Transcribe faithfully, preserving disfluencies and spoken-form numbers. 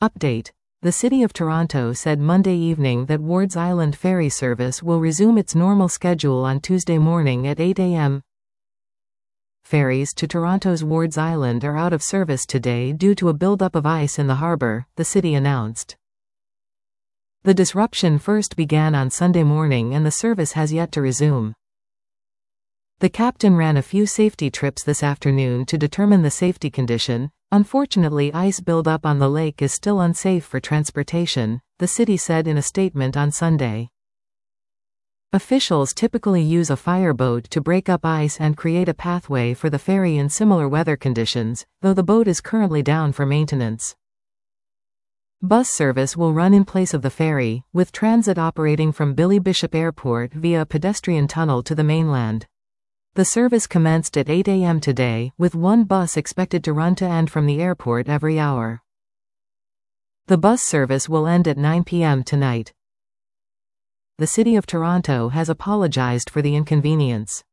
Update. The City of Toronto said Monday evening that Wards Island ferry service will resume its normal schedule on Tuesday morning at eight a m Ferries to Toronto's Wards Island are out of service today due to a buildup of ice in the harbour, the city announced. The disruption first began on Sunday morning and the service has yet to resume. The captain ran a few safety trips this afternoon to determine the safety condition. Unfortunately, ice buildup on the lake is still unsafe for transportation, the city said in a statement on Sunday. Officials typically use a fireboat to break up ice and create a pathway for the ferry in similar weather conditions, though the boat is currently down for maintenance. Bus service will run in place of the ferry, with transit operating from Billy Bishop Airport via a pedestrian tunnel to the mainland. The service commenced at eight a m today, with one bus expected to run to and from the airport every hour. The bus service will end at nine p m tonight. The City of Toronto has apologized for the inconvenience.